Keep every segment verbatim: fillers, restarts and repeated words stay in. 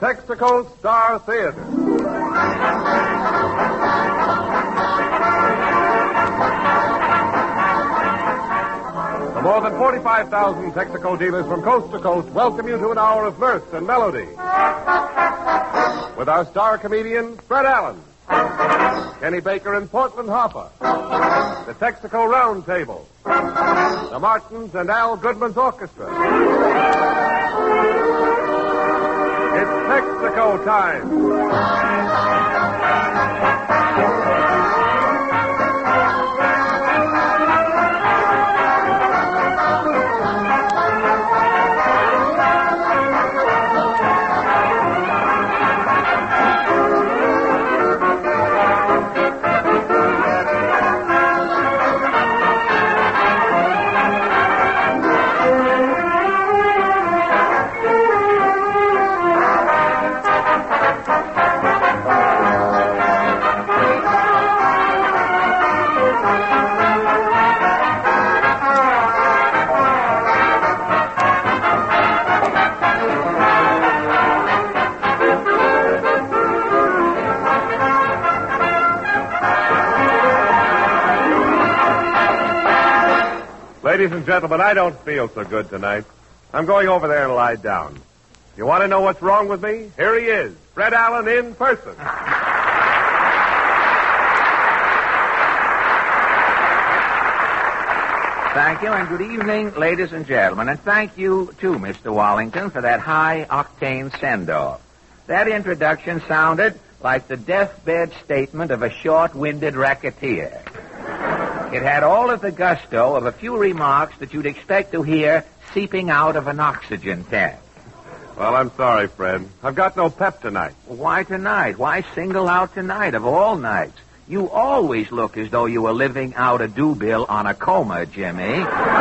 Texaco Star Theater. The more than forty-five thousand Texaco dealers from coast to coast welcome you to an hour of mirth and melody. With our star comedian, Fred Allen, Kenny Baker and Portland Hopper, the Texaco Round Table, the Martins and Al Goodman's Orchestra. It's Texaco time. Ladies and gentlemen, I don't feel so good tonight. I'm going over there and lie down. You want to know what's wrong with me? Here he is, Fred Allen in person. Thank you, and good evening, ladies and gentlemen. And thank you, too, Mister Wallington, for that high-octane send-off. That introduction sounded like the deathbed statement of a short-winded racketeer. It had all of the gusto of a few remarks that you'd expect to hear seeping out of an oxygen tank. Well, I'm sorry, Fred. I've got no pep tonight. Why tonight? Why single out tonight of all nights? You always look as though you were living out a due bill on a coma, Jimmy.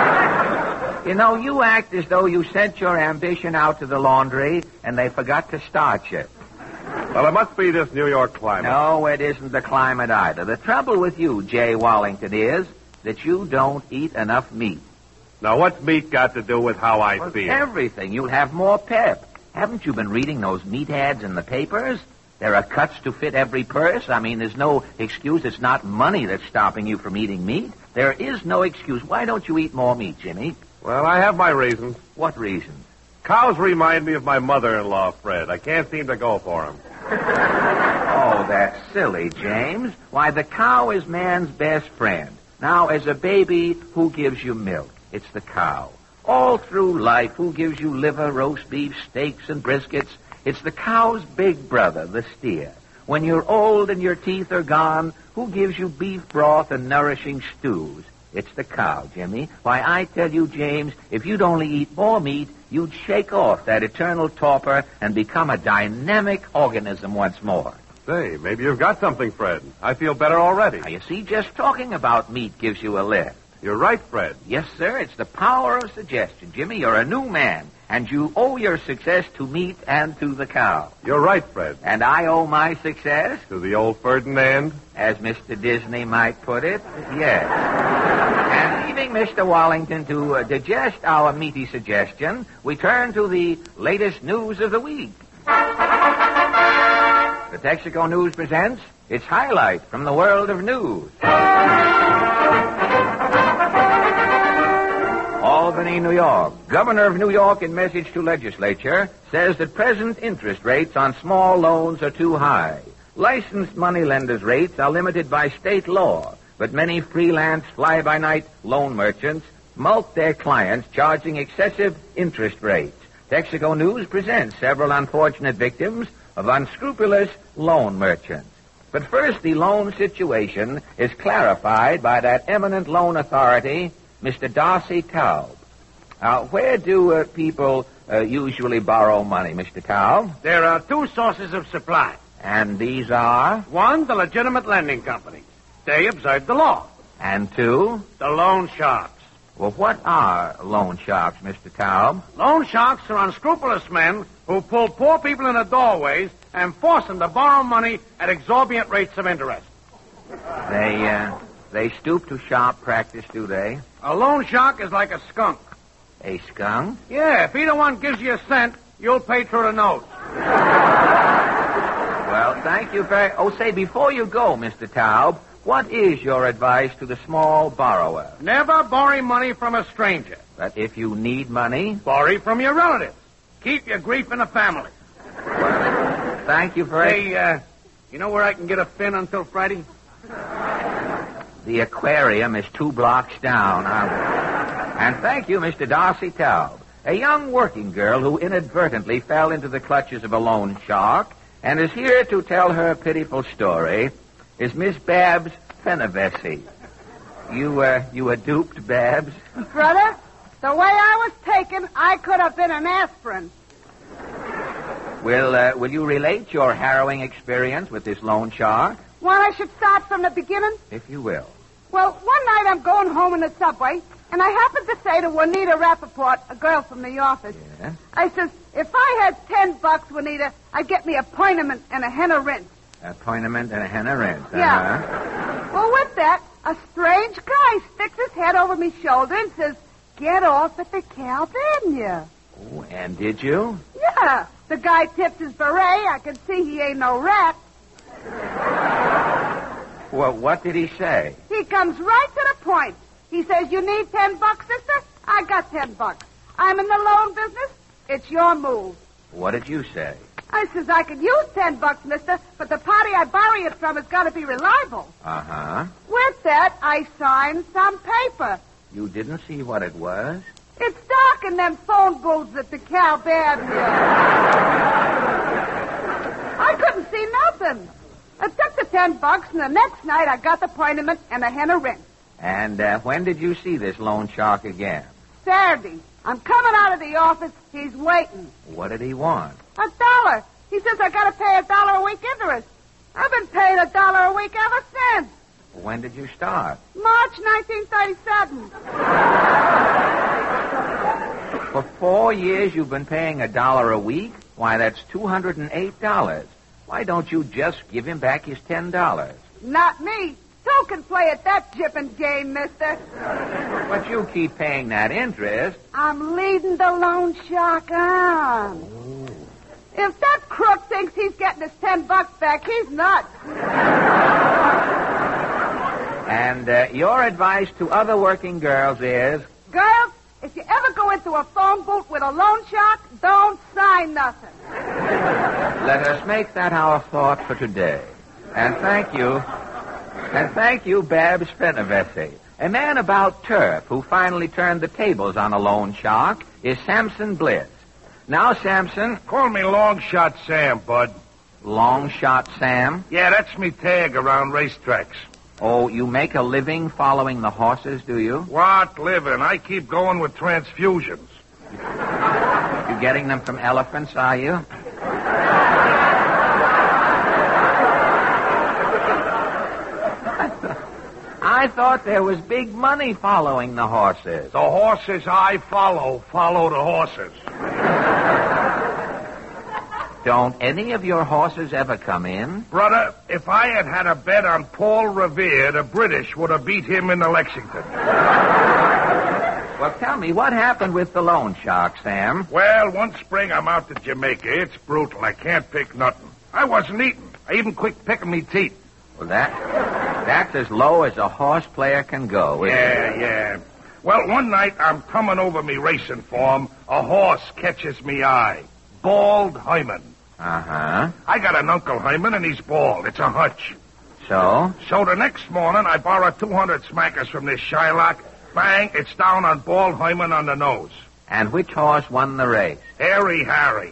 You know, you act as though you sent your ambition out to the laundry and they forgot to starch it. Well, it must be this New York climate. No, it isn't the climate either. The trouble with you, Jay Wallington, is that you don't eat enough meat. Now, what's meat got to do with how I Well, feel? everything. You'll have more pep. Haven't you been reading those meat ads in the papers? There are cuts to fit every purse. I mean, there's no excuse. It's not money that's stopping you from eating meat. There is no excuse. Why don't you eat more meat, Jimmy? Well, I have my reasons. What reasons? Cows remind me of my mother-in-law, Fred. I can't seem to go for them. Oh, that's silly, James. Why, the cow is man's best friend. Now, as a baby, who gives you milk? It's the cow. All through life, who gives you liver, roast beef, steaks, and briskets? It's the cow's big brother, the steer. When you're old and your teeth are gone, who gives you beef broth and nourishing stews? It's the cow, Jimmy. Why, I tell you, James, if you'd only eat more meat, you'd shake off that eternal torpor and become a dynamic organism once more. Say, maybe you've got something, Fred. I feel better already. Now, you see, just talking about meat gives you a lift. You're right, Fred. Yes, sir, it's the power of suggestion. Jimmy, you're a new man, and you owe your success to meat and to the cow. You're right, Fred. And I owe my success, To the old Ferdinand. as Mister Disney might put it, yes. And leaving Mister Wallington to uh, digest our meaty suggestion, we turn to the latest news of the week. The Texaco News presents its highlight from the world of news. Albany, New York. Governor of New York, in message to legislature, says that present interest rates on small loans are too high. Licensed moneylenders' rates are limited by state law, but many freelance fly-by-night loan merchants mulct their clients, charging excessive interest rates. Texaco News presents several unfortunate victims of unscrupulous loan merchants. But first, the loan situation is clarified by that eminent loan authority, Mister Darcy Taub. Uh, where do uh, people uh, usually borrow money, Mister Taub? There are two sources of supply. And these are? One, the legitimate lending companies. They observe the law. And two? The loan sharks. Well, what are loan sharks, Mister Taub? Loan sharks are unscrupulous men who pull poor people into doorways and force them to borrow money at exorbitant rates of interest. They, uh, they stoop to sharp practice, do they? A loan shark is like a skunk. A skunk? Yeah, if either one gives you a cent, you'll pay through the nose. Well, thank you very... Oh, say, before you go, Mister Taub, what is your advice to the small borrower? Never borrow money from a stranger. But if you need money... Borrow from your relatives. Keep your grief in the family. Well, thank you very... Hey, uh, you know where I can get a fin until Friday? The aquarium is two blocks down. And thank you, Mister Darcy Taub, a young working girl who inadvertently fell into the clutches of a loan shark and is here to tell her pitiful story, is Miss Babs Fenavesi. You, uh, you were duped, Babs? Brother, the way I was taken, I could have been an aspirin. Will, uh, will you relate your harrowing experience with this loan shark? Want I should start from the beginning? If you will. Well, one night I'm going home in the subway, and I happened to say to Juanita Rappaport, a girl from the office, Yeah? I says, if I had ten bucks, Juanita, I'd get me a appointment and a henna rinse. Appointment and a henna rinse. Uh-huh. Yeah. Well, with that, a strange guy sticks his head over me shoulder and says, get off at the Calvania. Oh, and did you? Yeah. The guy tips his beret. I can see he ain't no rat. Well, what did he say? He comes right to the point. He says, you need ten bucks, sister? I got ten bucks. I'm in the loan business. It's your move. What did you say? I says, I could use ten bucks, mister, but the party I borrow it from has got to be reliable. Uh-huh. With that, I signed some paper. You didn't see what it was? It's dark in them phone booths at the Calvania. I couldn't see nothing. I took the ten bucks, and the next night I got the appointment and a henna rinse. And uh, when did you see this loan shark again? Saturday. I'm coming out of the office. He's waiting. What did he want? A dollar. He says I got to pay a dollar a week interest. I've been paying a dollar a week ever since. When did you start? March nineteen thirty-seven. For four years you've been paying a dollar a week? Why, that's two hundred eight dollars. Why don't you just give him back his ten dollars? Not me. Two can play at that jipping game, mister. But you keep paying that interest. I'm leading the loan shark on. Oh. If that crook thinks he's getting his ten bucks back, he's nuts. And uh, your advice to other working girls is? Girls, if you ever go into a phone booth with a loan shark, don't sign nothing. Let us make that our thought for today. And thank you. And thank you, Babs Fenavesi. A man about turf who finally turned the tables on a loan shark is Samson Bliss. Now, Samson. Call me Long Shot Sam, bud. Long Shot Sam? Yeah, that's me tag around racetracks. Oh, you make a living following the horses, do you? What living? I keep going with transfusions. You getting them from elephants, are you? I thought there was big money following the horses. The horses I follow, follow the horses. Don't any of your horses ever come in? Brother, if I had had a bet on Paul Revere, the British would have beat him in the Lexington. Well, tell me, what happened with the loan shark, Sam? Well, one spring I'm out to Jamaica. It's brutal. I can't pick nothing. I wasn't eating. I even quit picking me teeth. Well, that that's as low as a horse player can go, isn't Yeah, it? yeah. Well, one night I'm coming over me racing form. A horse catches me eye. Bald Hyman. Uh-huh. I got an Uncle Hyman, and he's bald. It's a hunch. So? So the next morning, I borrow two hundred smackers from this Shylock. Bang, it's down on Bald Hyman on the nose. And which horse won the race? Harry Harry.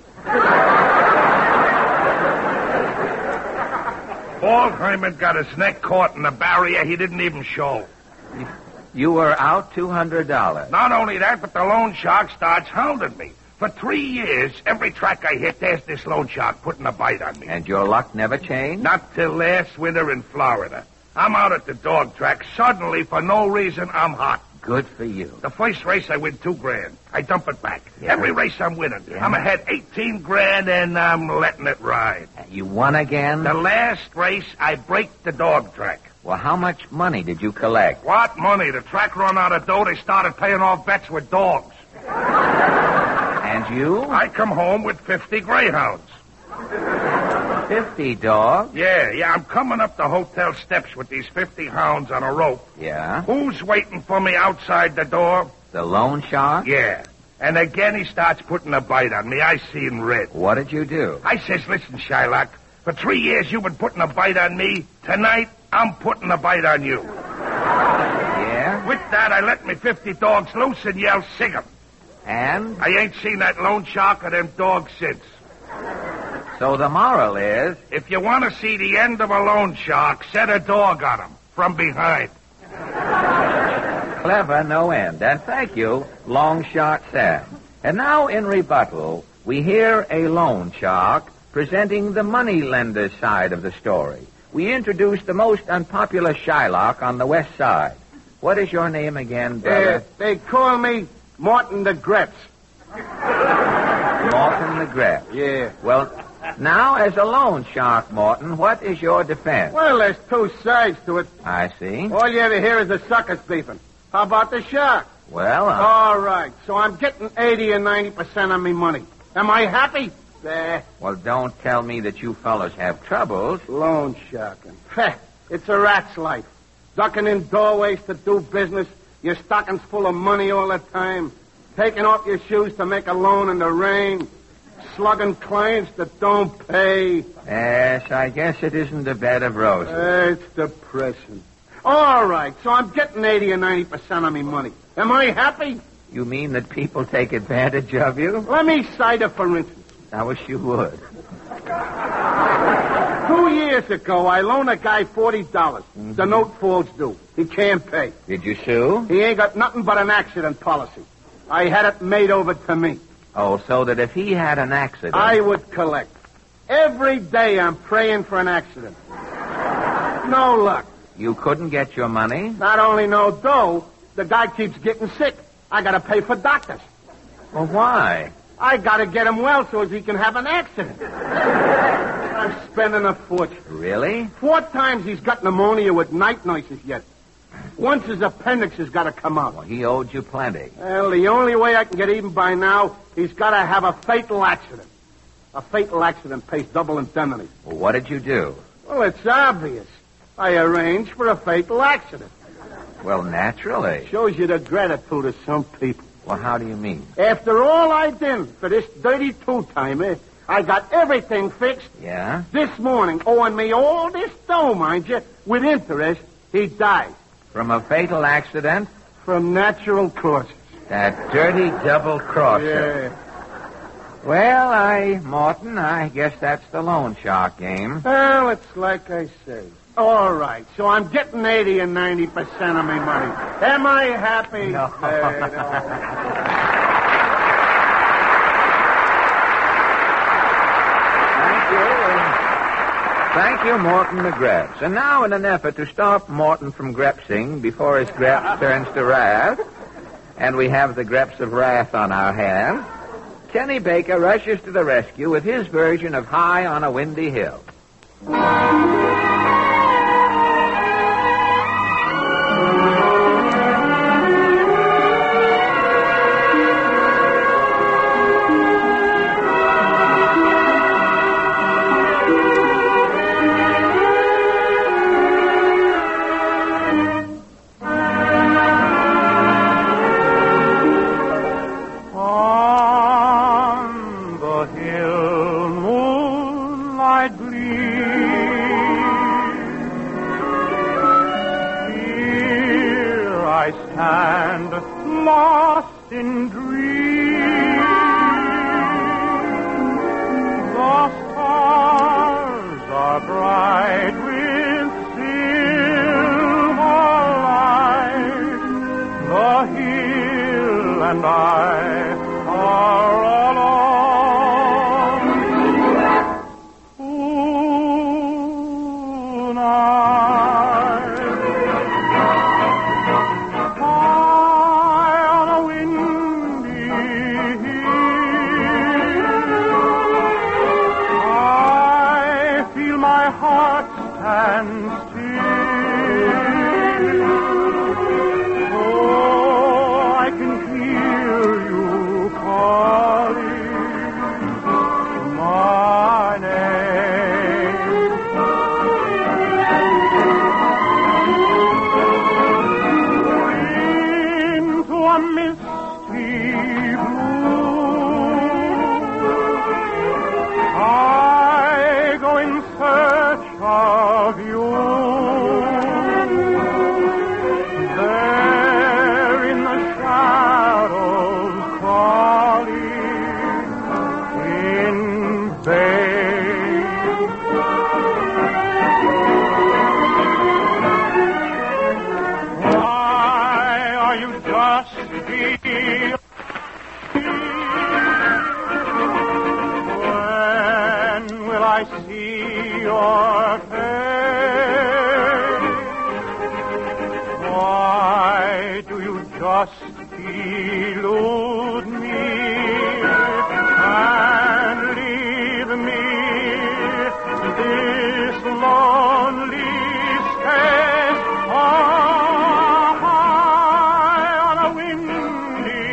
Bald Hyman got his neck caught in the barrier. He didn't even show. You were out two hundred dollars. Not only that, but the loan shark starts hounding me. For three years, every track I hit, there's this loan shark putting a bite on me. And your luck never changed? Not till last winter in Florida. I'm out at the dog track. Suddenly, for no reason, I'm hot. Good for you. The first race, I win two grand. I dump it back. Yeah. Every race, I'm winning. Yeah. I'm ahead eighteen grand, and I'm letting it ride. You won again? The last race, I break the dog track. Well, how much money did you collect? What money? The track run out of dough. They started paying off bets with dogs. And you? I come home with fifty greyhounds. Fifty dogs? Yeah, yeah, I'm coming up the hotel steps with these fifty hounds on a rope. Yeah. Who's waiting for me outside the door? The loan shark? Yeah. And again he starts putting a bite on me. I see in red. What did you do? I says, listen, Shylock, for three years you've been putting a bite on me. Tonight, I'm putting a bite on you. Yeah? With that, I let me fifty dogs loose and yelled, sick 'em. And? I ain't seen that loan shark or them dogs since. So the moral is... If you want to see the end of a loan shark, set a dog on him from behind. Clever, no end. And thank you, Long Shot Sam. And now, in rebuttal, we hear a loan shark presenting the money-lender side of the story. We introduce the most unpopular Shylock on the west side. What is your name again, brother? Uh, they call me Martin the Greps. Morton the Grep. Yeah. Well, now, as a loan shark, Morton, what is your defense? Well, there's two sides to it. I see. All you ever hear is the suckers beefing. How about the shark? Well, uh... All right, so I'm getting eighty or ninety percent of me money. Am I happy? Eh. Well, don't tell me that you fellas have troubles. Loan sharking. Heh, it's a rat's life. Ducking in doorways to do business. Your stocking's full of money all the time. Taking off your shoes to make a loan in the rain. Slugging clients that don't pay. Yes, I guess it isn't a bed of roses. Uh, it's depressing. All right, so I'm getting eighty or ninety percent of me money. Am I happy? You mean that people take advantage of you? Let me cite it for instance. I wish you would. Two years ago, I loaned a guy forty dollars. Mm-hmm. The note falls due. He can't pay. Did you sue? He ain't got nothing but an accident policy. I had it made over to me. Oh, so that if he had an accident... I would collect. Every day I'm praying for an accident. No luck. You couldn't get your money? Not only no dough, the guy keeps getting sick. I gotta pay for doctors. Well, why? I gotta get him well so as he can have an accident. I'm spending a fortune. Really? Four times he's got pneumonia with night nurses yet. Once his appendix has got to come out. Well, he owed you plenty. Well, the only way I can get even by now, he's got to have a fatal accident. A fatal accident pays double indemnity. Well, what did you do? Well, it's obvious. I arranged for a fatal accident. Well, naturally. Shows you the gratitude of some people. Well, how do you mean? After all I did for this dirty two-timer, I got everything fixed. Yeah? This morning, owing me all this dough, mind you, with interest, he died. From a fatal accident? From natural causes. That dirty double-crosser. Yeah. Well, I, Morton, I guess that's the loan shark game. Well, it's like I say. All right, so I'm getting eighty and ninety percent of my money. Am I happy? No. Uh, no. Thank you, Morton the Greps. And now, in an effort to stop Morton from grepsing before his greps turns to wrath, and we have the greps of wrath on our hands, Kenny Baker rushes to the rescue with his version of High on a Windy Hill. And I are alone tonight. High on a windy just be. When will I see your face? Why do you just elude me and leave me this lonely space high on a windy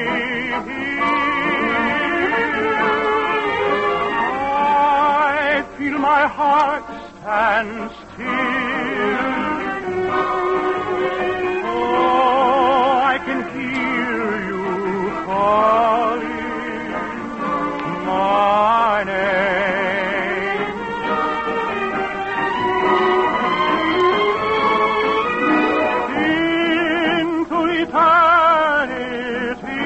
hill? I feel my heart stand still. Oh, I can hear you calling my name. Into eternity,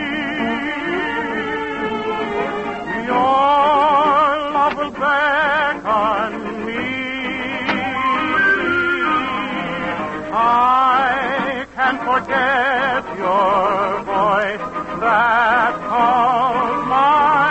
your love will beckon me. I can't forget your voice that calls my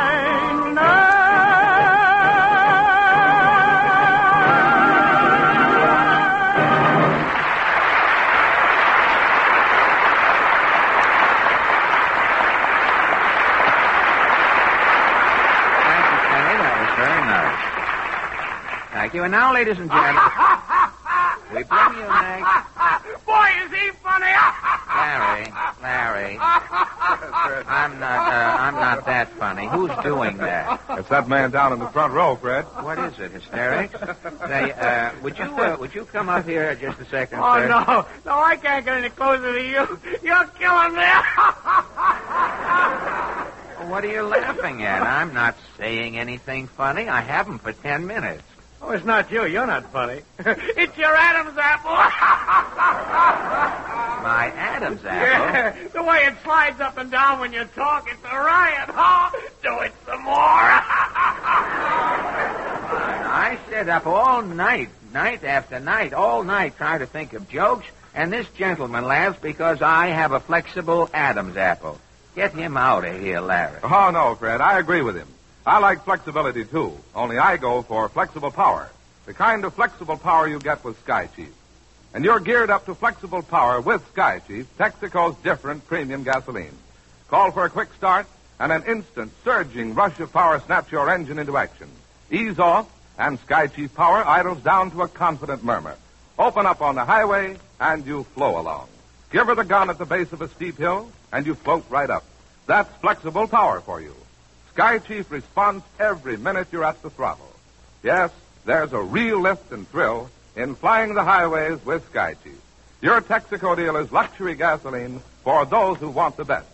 Thank you, Kenny. That was very nice. Thank you. And now, ladies and gentlemen, we bring you next. Boy, is he funny! Larry, Larry, I'm not, uh, I'm not that funny. Who's doing that? It's that man down in the front row, Fred. What is it, hysterics? Say, uh, would you, uh, would you come up here just a second, Oh, sir? no. No, I can't get any closer to you. You're killing me. What are you laughing at? I'm not saying anything funny. I haven't for ten minutes. Oh, it's not you. You're not funny. It's your Adam's apple. My Adam's apple? Yeah, the way it slides up and down when you talk, it's a riot. Oh, do it some more. I sit up all night, night after night, all night trying to think of jokes, and this gentleman laughs because I have a flexible Adam's apple. Get him out of here, Larry. Oh, no, Fred. I agree with him. I like flexibility, too. Only I go for flexible power. The kind of flexible power you get with Sky Chief. And you're geared up to flexible power with Sky Chief, Texaco's different premium gasoline. Call for a quick start, and an instant, surging rush of power snaps your engine into action. Ease off, and Sky Chief power idles down to a confident murmur. Open up on the highway, and you flow along. Give her the gun at the base of a steep hill, and you float right up. That's flexible power for you. Sky Chief responds every minute you're at the throttle. Yes, there's a real lift and thrill in flying the highways with Sky Chief. Your Texaco deal is luxury gasoline for those who want the best.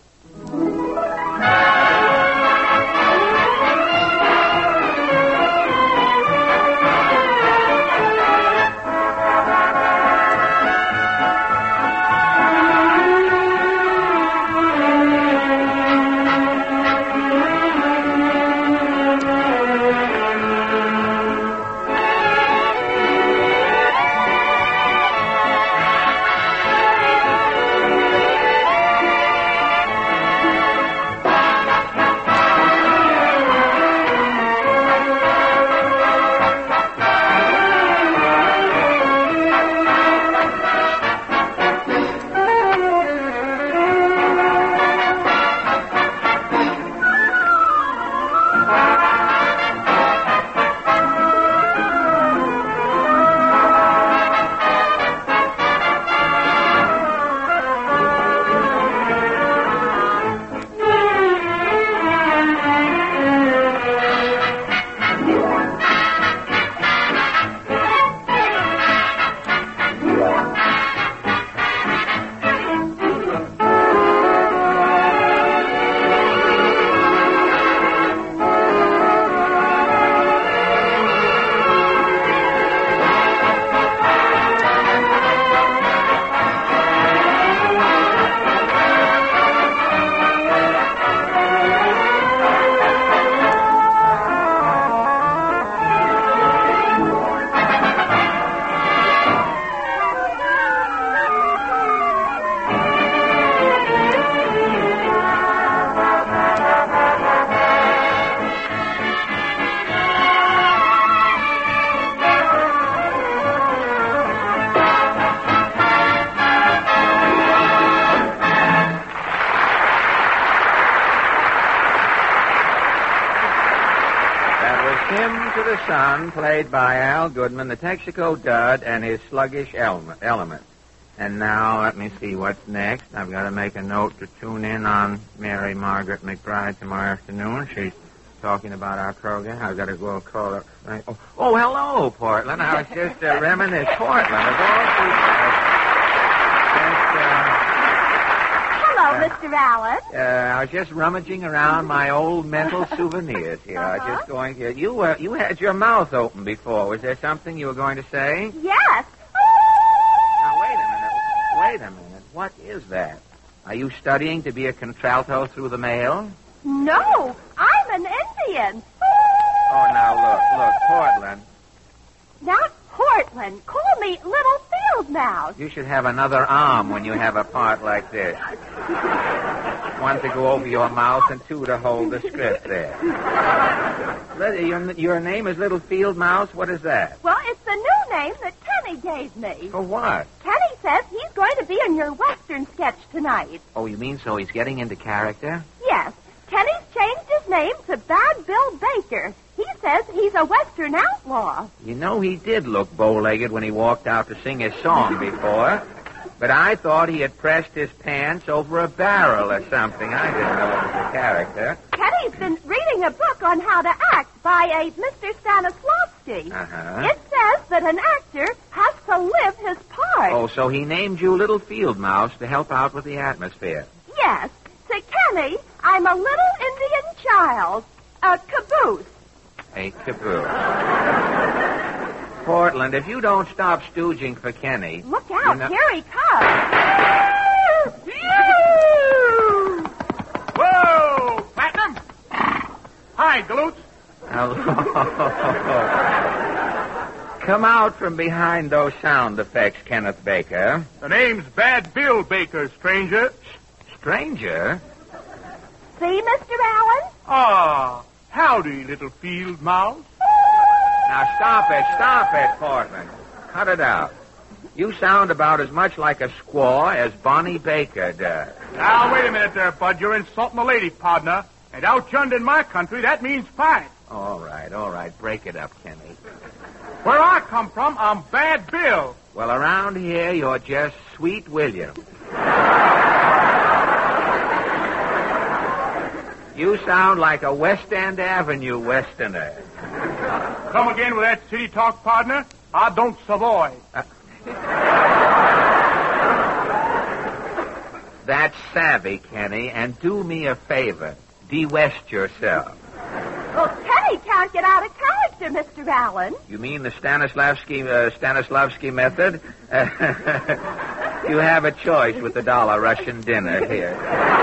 Hymn to the Sun, played by Al Goodman, the Texaco Dud, and his sluggish ele- element. And now, let me see what's next. I've got to make a note to tune in on Mary Margaret McBride tomorrow afternoon. She's talking about our program. I've got to go call her. Oh, oh hello, Portland. I was just uh, reminiscing. Portland, of all people. Just, uh, Hello, Mister Allen. Uh, I was just rummaging around my old mental souvenirs here. I was Uh-huh. just going to... You, uh, you had your mouth open before. Was there something you were going to say? Yes. Now, wait a minute. Wait a minute. What is that? Are you studying to be a contralto through the mail? No, I'm an Indian. Oh, now, look, look, Portland. Not Portland. Call me Little Field Mouse. You should have another arm when you have a part like this. One to go over your mouth and two to hold the script there. Your, your name is Little Field Mouse? What is that? Well, it's the new name that Kenny gave me. For what? Kenny says he's going to be in your Western sketch tonight. Oh, you mean so he's getting into character? Yes. Kenny's changed his name to Bad Bill Baker. He says he's a Western outlaw. You know, he did look bow-legged when he walked out to sing his song before. But I thought he had pressed his pants over a barrel or something. I didn't know it was a character. Kenny's been reading a book on how to act by a Mister Stanislavski. Uh-huh. It says that an actor has to live his part. Oh, so he named you Little Field Mouse to help out with the atmosphere. Yes. To Kenny, I'm a little Indian child. A caboose. A caboose. Portland, if you don't stop stooging for Kenny... Look out, you know... here he comes. Whoa, Platinum! Hi, Galoots. Hello. Come out from behind those sound effects, Kenneth Baker. The name's Bad Bill Baker, stranger. Stranger? See, Mister Allen? Ah, howdy, little field mouse. Now, stop it, stop it, Portland. Cut it out. You sound about as much like a squaw as Bonnie Baker does. Now, wait a minute there, Bud. You're insulting a lady, partner. And out yonder in my country, that means fight. All right, all right. Break it up, Kenny. Where I come from, I'm Bad Bill. Well, around here, you're just Sweet William. You sound like a West End Avenue Westerner. Come again with that city talk, partner? I don't savoy. Uh, That's savvy, Kenny, and do me a favor. De-West yourself. Well, Kenny can't get out of character, Mister Allen. You mean the Stanislavski, uh, Stanislavski method? You have a choice with the dollar Russian dinner here.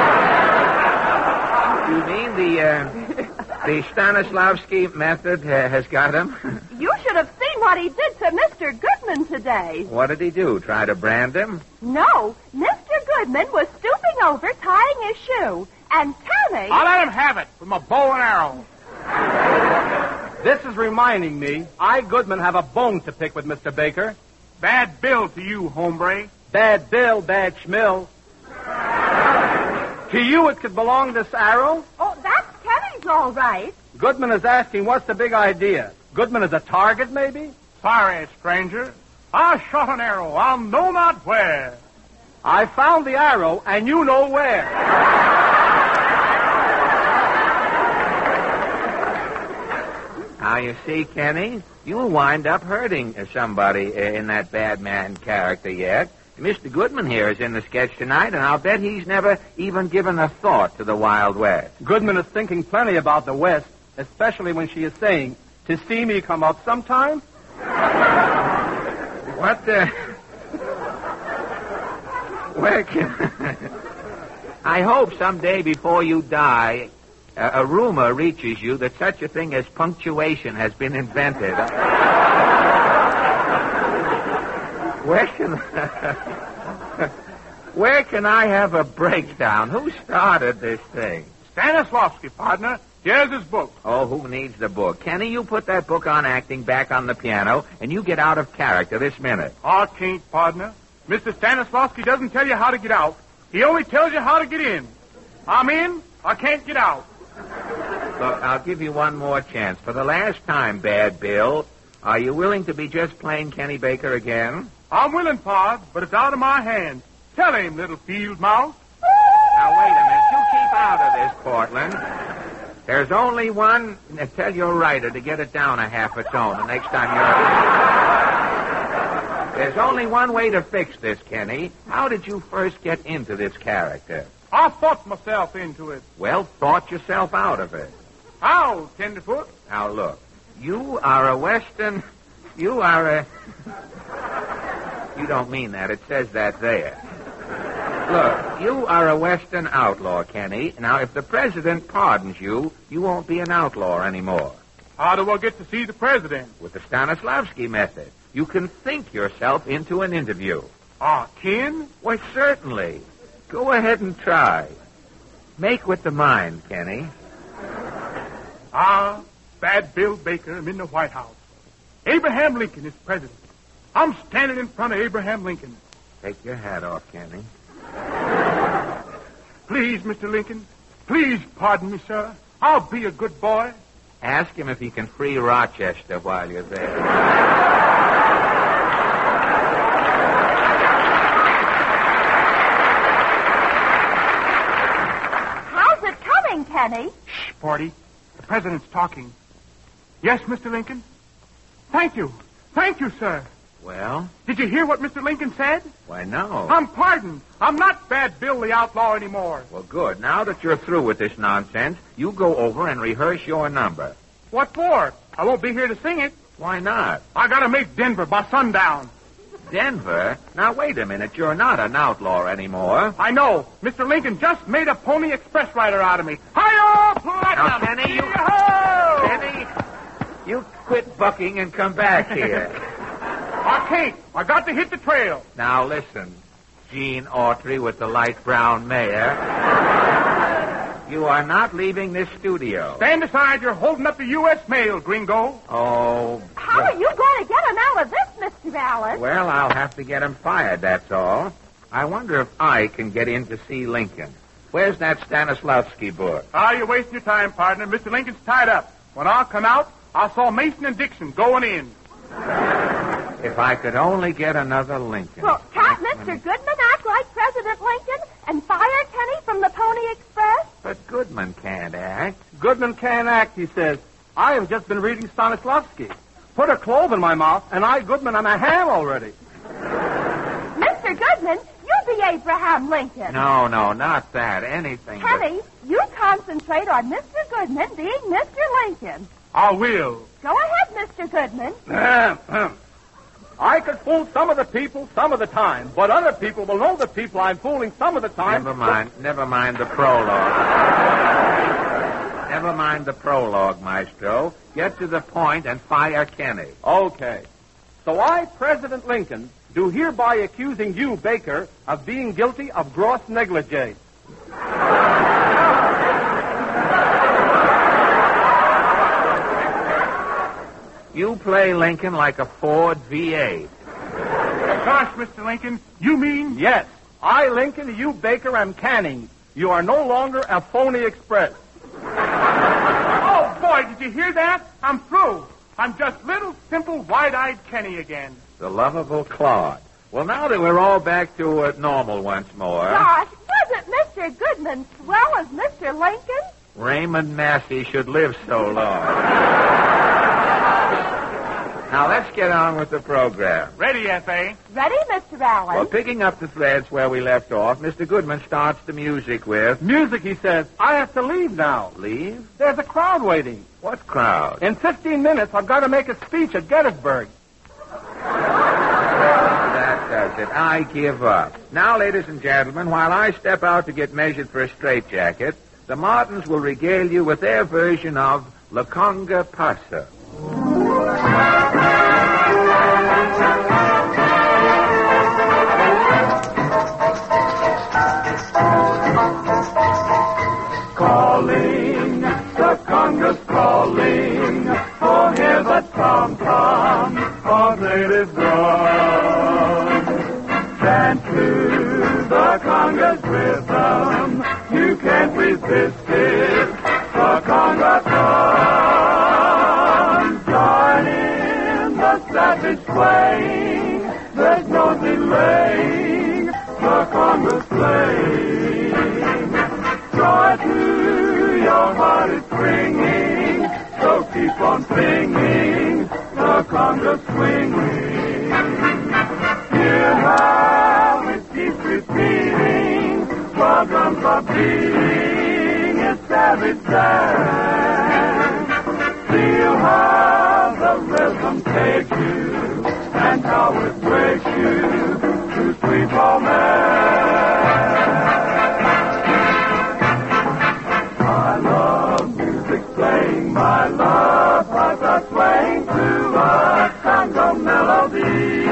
You mean the, uh, the Stanislavski method uh, has got him? You should have seen what he did to Mister Goodman today. What did he do? Try to brand him? No, Mister Goodman was stooping over, tying his shoe. And Kenny... I'll let him have it with my bow and arrow. This is reminding me, I, Goodman, have a bone to pick with Mister Baker. Bad Bill to you, hombre. Bad Bill, bad schmill. To you, it could belong this arrow? Oh, that's Kenny's all right. Goodman is asking, what's the big idea? Goodman is a target, maybe? Sorry, stranger. I shot an arrow, I'll know not where. I found the arrow, and you know where. Now, you see, Kenny, you'll wind up hurting somebody in that bad man character yet. Mister Goodman here is in the sketch tonight, and I'll bet he's never even given a thought to the Wild West. Goodman is thinking plenty about the West, especially when she is saying, to see me come out sometime. What the... Where can... I hope someday before you die, a, a rumor reaches you that such a thing as punctuation has been invented. Where can... Where can I have a breakdown? Who started this thing? Stanislavski, partner. Here's his book. Oh, who needs the book? Kenny, you put that book on acting back on the piano, and you get out of character this minute. I can't, partner. Mister Stanislavski doesn't tell you how to get out. He only tells you how to get in. I'm in. I can't get out. Look, I'll give you one more chance. For the last time, Bad Bill, are you willing to be just plain Kenny Baker again? I'm willing, Pard, but it's out of my hands. Tell him, little field mouse. Now, wait a minute. You keep out of this, Portland. There's only one... Now, tell your writer to get it down a half a tone the next time you're... There's only one way to fix this, Kenny. How did you first get into this character? I thought myself into it. Well, thought yourself out of it. How, Tenderfoot? Now, look. You are a Western... You are a... You don't mean that. It says that there. Look, you are a Western outlaw, Kenny. Now, if the president pardons you, you won't be an outlaw anymore. How do I get to see the president? With the Stanislavski method. You can think yourself into an interview. Ah, Ken? Why, certainly. Go ahead and try. Make with the mind, Kenny. Ah, Bad Bill Baker. I'm in the White House. Abraham Lincoln is president. I'm standing in front of Abraham Lincoln. Take your hat off, Kenny. Please, Mister Lincoln. Please pardon me, sir. I'll be a good boy. Ask him if he can free Rochester while you're there. How's it coming, Kenny? Shh, Porty. The president's talking. Yes, Mister Lincoln? Thank you. Thank you, sir. Well? Did you hear what Mister Lincoln said? Why, no. I'm pardoned. I'm not Bad Bill the outlaw anymore. Well, good. Now that you're through with this nonsense, you go over and rehearse your number. What for? I won't be here to sing it. Why not? I gotta make Denver by sundown. Denver? Now, wait a minute. You're not an outlaw anymore. I know. Mister Lincoln just made a Pony Express rider out of me. Hi-yo, Platinum! Now, Kenny, you... Yee-ho! Kenny, you quit bucking and come back here. I can't. I got to hit the trail. Now, listen, Gene Autry with the light brown mare. You are not leaving this studio. Stand aside. You're holding up the U S mail, gringo. Oh. How are you going to get him out of this, Mister Allen? Well, I'll have to get him fired, that's all. I wonder if I can get in to see Lincoln. Where's that Stanislavski book? Ah, you're wasting your time, partner. Mister Lincoln's tied up. When I come out, I saw Mason and Dixon going in. If I could only get another Lincoln. Well, can't Mister Goodman act like President Lincoln and fire Kenny from the Pony Express? But Goodman can't act. Goodman can't act, he says. I have just been reading Stanislavski. Put a clove in my mouth, and I, Goodman, am a ham already. Mister Goodman, you be Abraham Lincoln. No, no, not that. Anything Kenny, you concentrate on Mister Goodman being Mister Lincoln. I will. Go ahead, Mister Goodman. I could fool some of the people some of the time, but other people will know the people I'm fooling some of the but... time. Never mind. Never mind the prologue. Never mind the prologue, Maestro. Get to the point and fire Kenny. Okay. So I, President Lincoln, do hereby accusing you, Baker, of being guilty of gross negligee. You play Lincoln like a Ford V eight. Gosh, Mister Lincoln, you mean... Yes. I, Lincoln, you, Baker, am canning. You are no longer a Phony Express. Oh, boy, did you hear that? I'm through. I'm just little, simple, wide-eyed Kenny again. The lovable Claude. Well, now that we're all back to uh, normal once more... Gosh, wasn't Mister Goodman swell as Mister Lincoln? Raymond Massey should live so long. Now, let's get on with the program. Ready, F A Ready, Mister Allen? Well, picking up the threads where we left off, Mister Goodman starts the music with... Music, he says. I have to leave now. Leave? There's a crowd waiting. What crowd? In fifteen minutes, I've got to make a speech at Gettysburg. That does it. I give up. Now, ladies and gentlemen, while I step out to get measured for a straitjacket, the Martins will regale you with their version of La Conga Pasa. Calling, the conga's calling, oh, hear the tom-tom, our native drum. Chant to the conga's rhythm, you can't resist it, the conga swaying. There's no delaying the Congress playing. Joy to your heart is springing, so keep on singing the Congress swinging. Hear how it keeps repeating, while drums are beating its savage dance. Feel how the rhythm takes you, and how it wakes you to sweet romance. I love music playing, my love hearts are swaying to a Congo melody.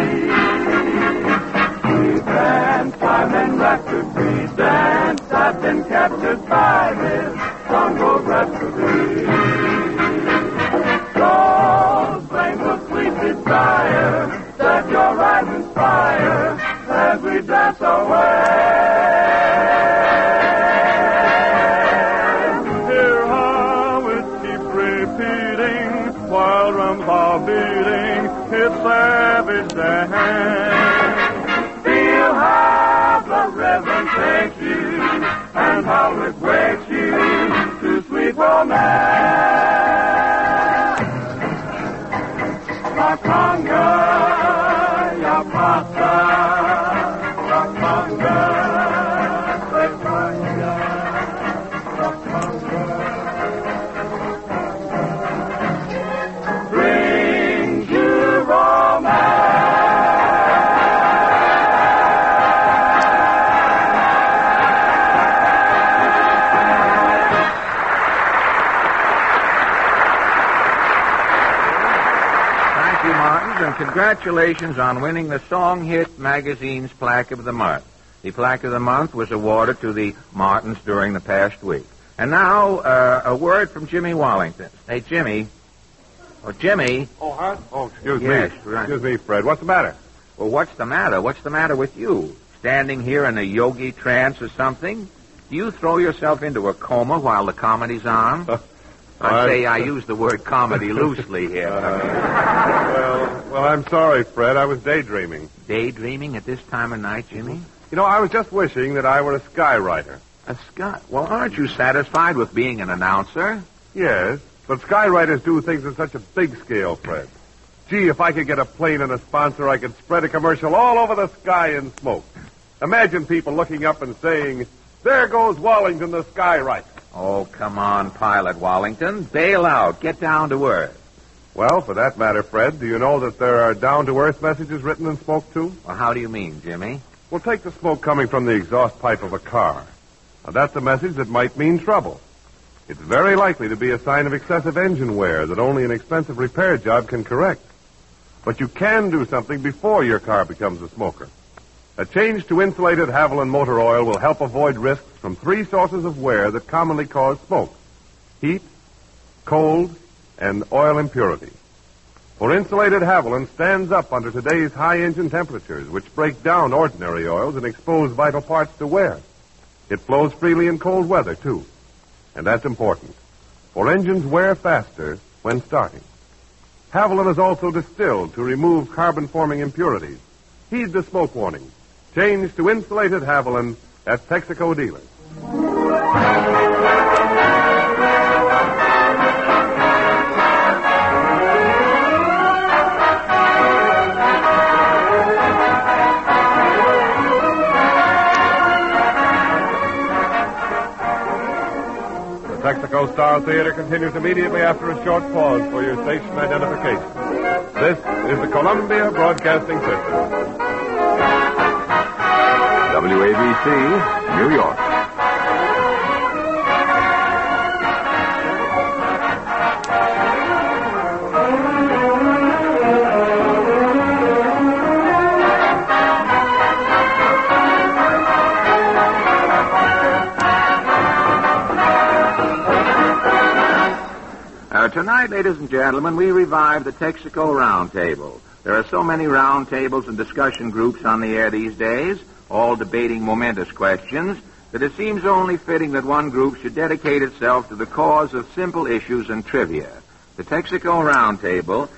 We dance, time and rapture, we dance. I've been captured by this Congo rhapsody. So flame of sweet desire, set your eyes inspire as we dance away. Hear how it keeps repeating while drums are beating its savage dance. Feel how the rhythm takes you and how it wakes you to sweet romance. La conga, ya pasa, la conga, se vaya, la conga, brings you romance. And congratulations on winning the Song Hit Magazine's Plaque of the Month. The Plaque of the Month was awarded to the Martins during the past week. And now, uh, a word from Jimmy Wallington. Hey, Jimmy. Oh, Jimmy. Oh, huh? Oh, excuse yes, me. Right. Excuse me, Fred. What's the matter? Well, what's the matter? What's the matter with you? Standing here in a yogi trance or something? Do you throw yourself into a coma while the comedy's on? I say I use the word comedy loosely here. Uh, well, well, I'm sorry, Fred. I was daydreaming. Daydreaming at this time of night, Jimmy? You know, I was just wishing that I were a skywriter. A sky? Well, aren't you satisfied with being an announcer? Yes, but skywriters do things on such a big scale, Fred. Gee, if I could get a plane and a sponsor, I could spread a commercial all over the sky in smoke. Imagine people looking up and saying, "There goes Wallington, the skywriter." Oh, come on, Pilot Wallington. Bail out. Get down to earth. Well, for that matter, Fred, do you know that there are down-to-earth messages written in smoke, too? Well, how do you mean, Jimmy? Well, take the smoke coming from the exhaust pipe of a car. Now, that's a message that might mean trouble. It's very likely to be a sign of excessive engine wear that only an expensive repair job can correct. But you can do something before your car becomes a smoker. A change to insulated Haviland motor oil will help avoid risks from three sources of wear that commonly cause smoke: heat, cold, and oil impurity. For insulated Haviland stands up under today's high engine temperatures, which break down ordinary oils and expose vital parts to wear. It flows freely in cold weather, too. And that's important, for engines wear faster when starting. Haviland is also distilled to remove carbon-forming impurities. Heed the smoke warning. Change to insulated Haviland at Texaco dealers. The Texaco Star Theater continues immediately after a short pause for your station identification. This is the Columbia Broadcasting System. W A B C, New York. Uh, tonight, ladies and gentlemen, we revive the Texaco Roundtable. There are so many roundtables and discussion groups on the air these days, all debating momentous questions, that it seems only fitting that one group should dedicate itself to the cause of simple issues and trivia. The Texaco Roundtable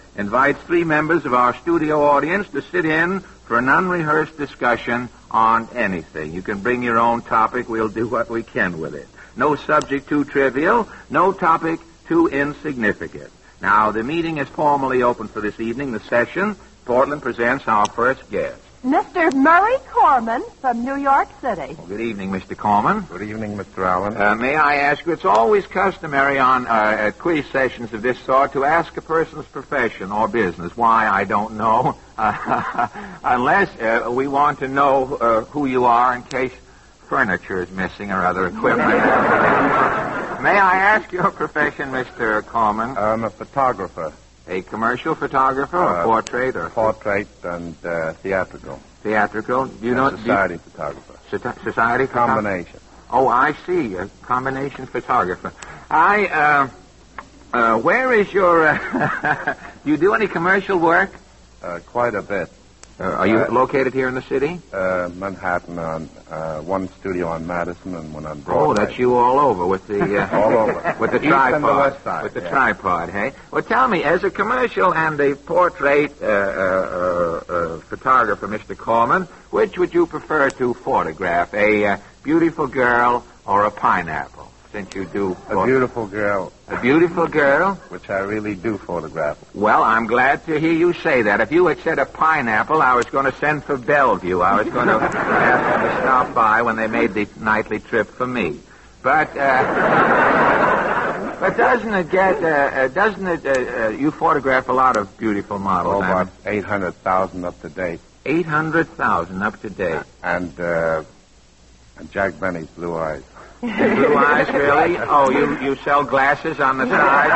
invites three members of our studio audience to sit in for an unrehearsed discussion on anything. You can bring your own topic. We'll do what we can with it. No subject too trivial, no topic too insignificant. Now, the meeting is formally open for this evening, the session. Portland presents our first guest. Mister Murray Corman from New York City. Well, good evening, Mister Corman. Good evening, Mister Allen. Uh, may I ask you, it's always customary on uh, at quiz sessions of this sort to ask a person's profession or business. Why, I don't know. Uh, unless uh, we want to know uh, who you are in case furniture is missing or other equipment. May I ask your profession, Mister Corman? I'm a photographer. A commercial photographer or Uh, portrait or Portrait and uh, theatrical. theatrical? Do you know And society do photographer. you, soci- society photographer? Combination. Oh, I see. A combination photographer. I, uh, uh, where is your, uh, do you do any commercial work? Uh, quite a bit. Uh, are you Uh, located here in the city? Uh, Manhattan on uh, one studio on Madison and one on Broadway. Oh, that's you all over with the, uh, All over. with the East and tripod. the west side, With the yeah. tripod, hey? Well, tell me, as a commercial and a portrait, uh, uh, uh, uh, photographer, Mister Corman, which would you prefer to photograph? A, uh, beautiful girl or a pineapple? Since you do A beautiful girl, a beautiful girl. which I really do photograph. Well, I'm glad to hear you say that. If you had said a pineapple, I was going to send for Bellevue. I was going to ask them to stop by when they made the nightly trip for me. But, uh, but doesn't it get, uh, uh, doesn't it, uh, uh, you photograph a lot of beautiful models. Oh, about eight hundred thousand up to date. eight hundred thousand up to date. And, uh, and Jack Benny's Blue Eyes. Blue eyes, really? Oh, you, you sell glasses on the side?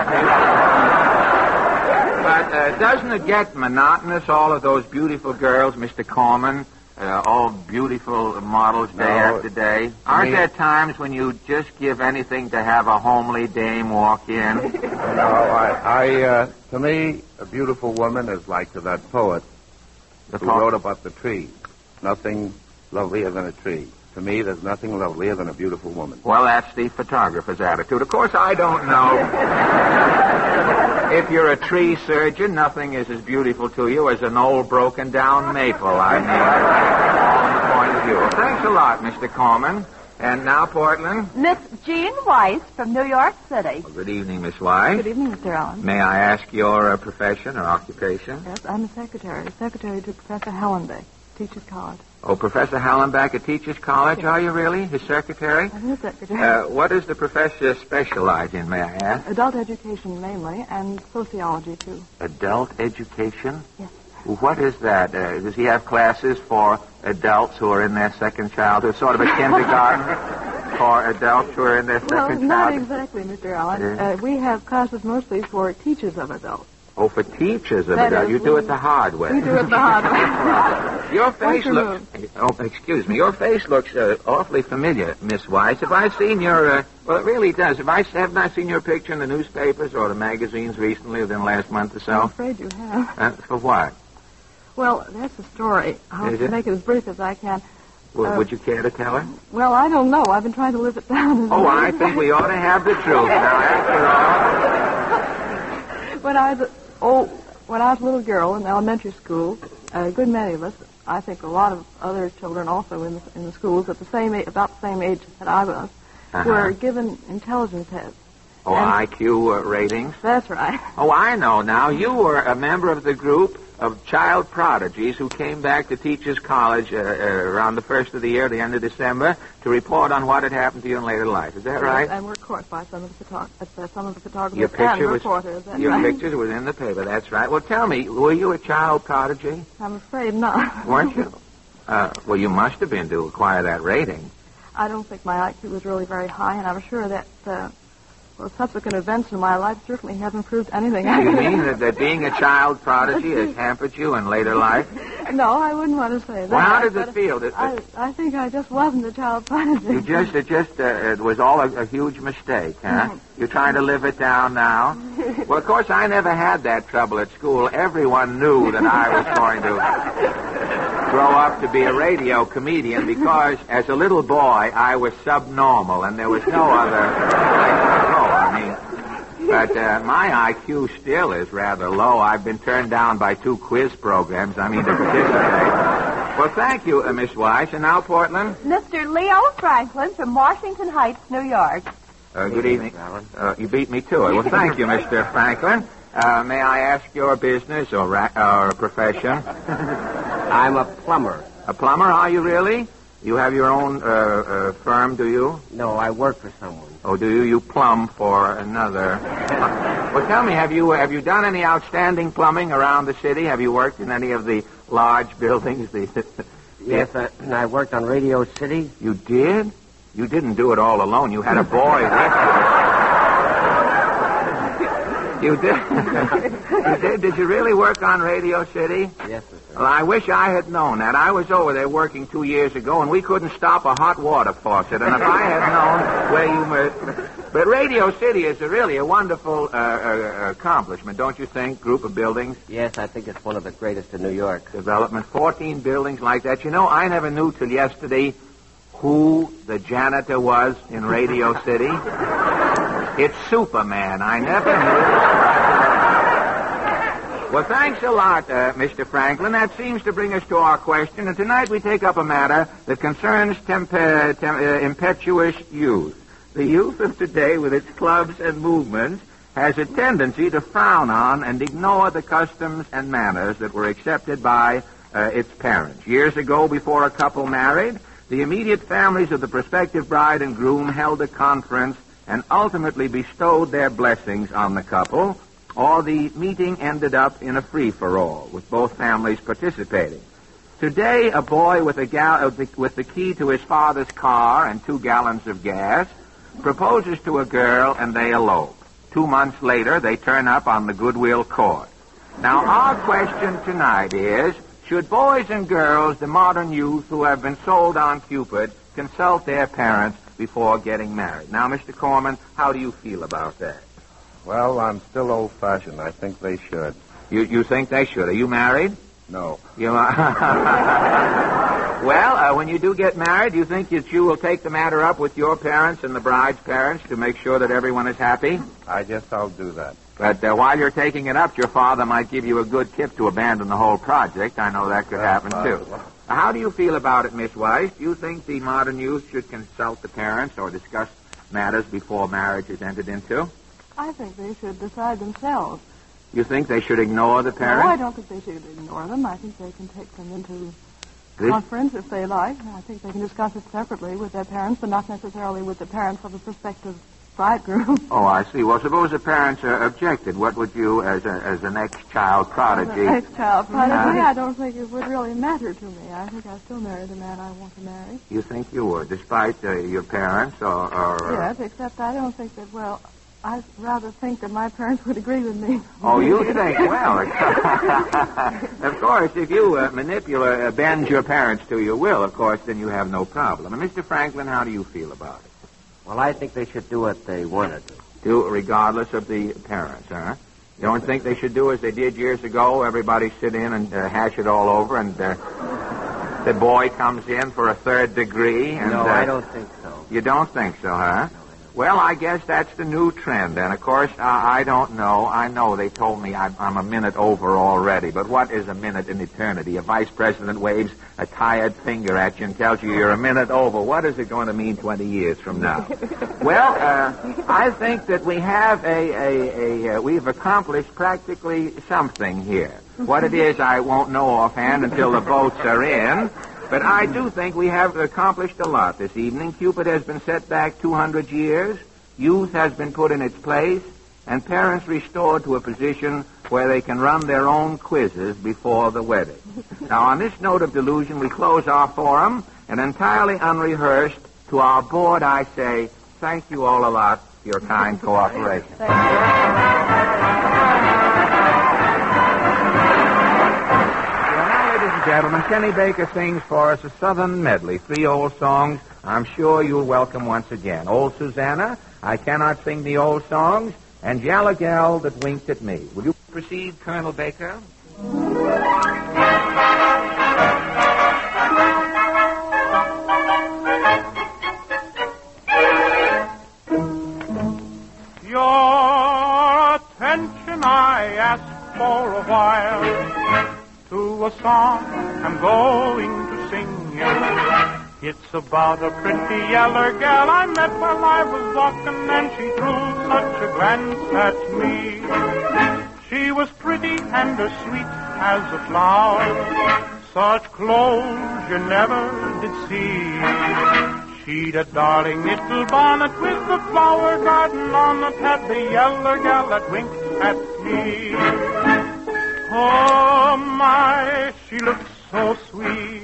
But uh, doesn't it get monotonous, all of those beautiful girls, Mister Corman, uh, all beautiful models day No, after day? Aren't me- there times when you just give anything to have a homely dame walk in? No, I, I uh, to me, a beautiful woman is like to that poet The who po- wrote about the tree. Nothing lovelier than a tree. To me, there's nothing lovelier than a beautiful woman. Well, that's the photographer's attitude. Of course, I don't know. If you're a tree surgeon, nothing is as beautiful to you as an old broken-down maple. I mean, all in the point of view. Well, thanks a lot, Mister Corman. And now, Portland. Miss Jean Weiss from New York City. Well, good evening, Miss Weiss. Good evening, Mister Allen. May I ask your uh, profession or occupation? Yes, I'm a secretary. Secretary to Professor Hallenbeck, Teachers College. Oh, Professor Hallenbeck at Teachers College, Yes. are you really? His secretary? I'm the secretary. Uh, what does the professor specialize in, may I ask? Adult education mainly, and sociology, too. Adult education? Yes. What is that? Uh, does he have classes for adults who are in their second childhood? Sort of a kindergarten for adults who are in their Well, second not childhood? exactly, Mister Allen. Yeah. Uh, we have classes mostly for teachers of adults. Oh, for teachers of That adults. is, You do we- it the hard way. We do it the hard way. Your face Quite looks... Oh, excuse me. Your face looks uh, awfully familiar, Miss Weiss. Have I seen your... Uh, well, it really does. Have I, haven't I seen your picture in the newspapers or the magazines recently within the last month or I'm so? afraid you have. Uh, for what? Well, that's the story. I'll Is it? make it as brief as I can. W- Uh, would you care to tell her? Well, I don't know. I've been trying to live it down. Oh, I think we ought to have the truth. Now, after all... When I was a, oh, when I was a little girl in elementary school, a good many of us, I think a lot of other children also in the, in the schools at the same age, about the same age that I was, Uh-huh. were given intelligence tests. Oh, And- I Q uh, ratings? That's right. Oh, I know now. You were a member of the group of child prodigies who came back to Teachers College uh, uh, around the first of the year, the end of December, to report on what had happened to you in later life. Is that right? And we're caught by some of the photog- uh, some of the photographers Your picture and was reporters. That's your right. pictures was in the paper. That's right. Well, tell me, were you a child prodigy? I'm afraid not. Weren't you? Uh, well, you must have been to acquire that rating. I don't think my I Q was really very high, and I'm sure that uh, well, subsequent events in my life certainly haven't proved anything. You mean that, that being a child prodigy has hampered you in later life? No, I wouldn't want to say that. Well, how does it but feel? That, I, I think I just wasn't a child prodigy. You just, it just, uh, it was all a, a huge mistake, huh? You're trying to live it down now? Well, of course, I never had that trouble at school. Everyone knew that I was going to grow up to be a radio comedian because, as a little boy, I was subnormal, and there was no other place to go. I mean, But uh, my I Q still is rather low. I've been turned down by two quiz programs. I mean, to participate. Well, thank you, uh, Miss Weiss. And now, Portland? Mister Leo Franklin from Washington Heights, New York. Uh, good evening. Uh, you beat me to it. Well, thank you, Mister Franklin. Uh, may I ask your business or, ra- or profession? I'm a plumber. A plumber, are you really? You have your own uh, uh, firm, do you? No, I work for someone. Oh, do you? You plumb for another. Well, tell me, have you have you done any outstanding plumbing around the city? Have you worked in any of the large buildings? The Yes, I, I worked on Radio City. You did? You didn't do it all alone. You had a boy with you. You did? You did? Did you really work on Radio City? Yes, sir. Well, I wish I had known that. I was over there working two years ago, and we couldn't stop a hot water faucet. And if I had known where you were... But Radio City is a really a wonderful uh, uh, accomplishment, don't you think? Group of buildings. Yes, I think it's one of the greatest in New York. Development, fourteen buildings like that. You know, I never knew till yesterday who the janitor was in Radio City. It's Superman. I never knew. Well, thanks a lot, uh, Mister Franklin. That seems to bring us to our question. And tonight we take up a matter that concerns temper, tem- uh, impetuous youth. The youth of today, with its clubs and movements, has a tendency to frown on and ignore the customs and manners that were accepted by uh, its parents. Years ago, before a couple married, the immediate families of the prospective bride and groom held a conference and ultimately bestowed their blessings on the couple, or the meeting ended up in a free-for-all, with both families participating. Today, a boy with, a gal- uh, the, with the key to his father's car and two gallons of gas proposes to a girl, and they elope. Two months later, they turn up on the Goodwill Court. Now, our question tonight is, should boys and girls, the modern youth who have been sold on Cupid, consult their parents before getting married? Now, Mister Corman, how do you feel about that? Well, I'm still old-fashioned. I think they should. You you think they should? Are you married? No. You Well, uh, when you do get married, you think that you will take the matter up with your parents and the bride's parents to make sure that everyone is happy? I guess I'll do that. But uh, while you're taking it up, your father might give you a good tip to abandon the whole project. I know that could That's happen, possible. too. How do you feel about it, Miss Weiss? Do you think the modern youth should consult the parents or discuss matters before marriage is entered into? I think they should decide themselves. You think they should ignore the parents? No, I don't think they should ignore them. I think they can take them into This- conference if they like. I think they can discuss it separately with their parents, but not necessarily with the parents of the prospective bridegroom. Oh, I see. Well, suppose the parents uh, objected. What would you, as a, as an ex-child prodigy... As an ex-child prodigy, Uh, I don't think it would really matter to me. I think I still marry the man I want to marry. You think you would, despite uh, your parents or... or uh, Yes, except I don't think that, well, I rather think that my parents would agree with me. Oh, you think? Well, of course, if you uh, manipulate, uh, bend your parents to your will, of course, then you have no problem. And Mister Franklin, how do you feel about it? Well, I think they should do what they want to do. Do regardless of the parents, huh? You don't think they should do as they did years ago? Everybody sit in and uh, hash it all over, and uh, the boy comes in for a third degree. And, No, uh, I don't think so. You don't think so, huh? Well, I guess that's the new trend. And, of course, uh, I don't know. I know they told me I'm, I'm a minute over already. But what is a minute in eternity? A vice president waves a tired finger at you and tells you you're a minute over. What is it going to mean twenty years from now? Well, uh, I think that we have a, a, a uh, we've accomplished practically something here. What it is, I won't know offhand until the votes are in. But I do think we have accomplished a lot this evening. Cupid has been set back two hundred years. Youth has been put in its place. And parents restored to a position where they can run their own quizzes before the wedding. Now, on this note of delusion, we close our forum. And entirely unrehearsed, to our board, I say, thank you all a lot for your kind cooperation. Gentlemen, Kenny Baker sings for us a Southern medley, three old songs I'm sure you'll welcome once again. Old Susanna, I Cannot Sing the Old Songs, and Yalla Gal That Winked at Me. Will you proceed, Colonel Baker? Your song I'm going to sing you. It's about a pretty yeller gal I met while I was walking, and she threw such a glance at me. She was pretty and as sweet as a flower, such clothes you never did see. She'd a darling little bonnet with the flower garden on it, had the yeller gal that winked at me. Oh my, she looked so sweet,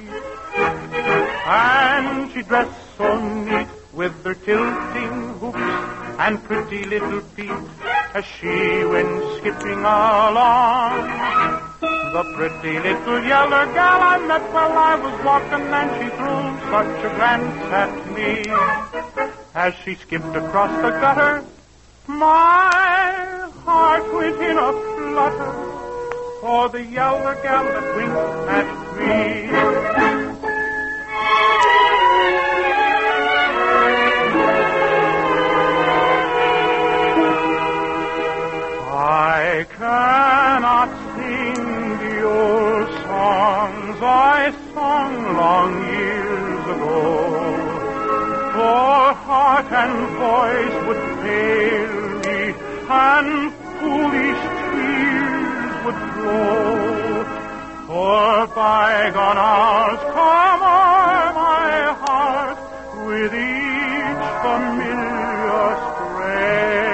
and she dressed so neat, with her tilting hoops and pretty little feet, as she went skipping along. The pretty little yeller gal I met while I was walking, and she threw such a glance at me. As she skipped across the gutter, my heart went in a flutter for the yeller gal that winked at me. I cannot sing the old songs I sung long years ago, for heart and voice would fail me, and foolish tears would flow. For bygone hours come o'er my heart with each familiar strain.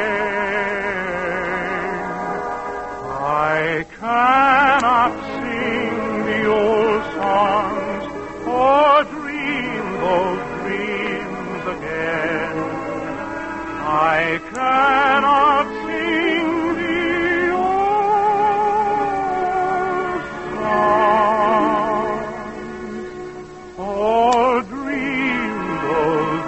I cannot sing the old songs or dream those dreams again. I cannot sing the old songs or dream those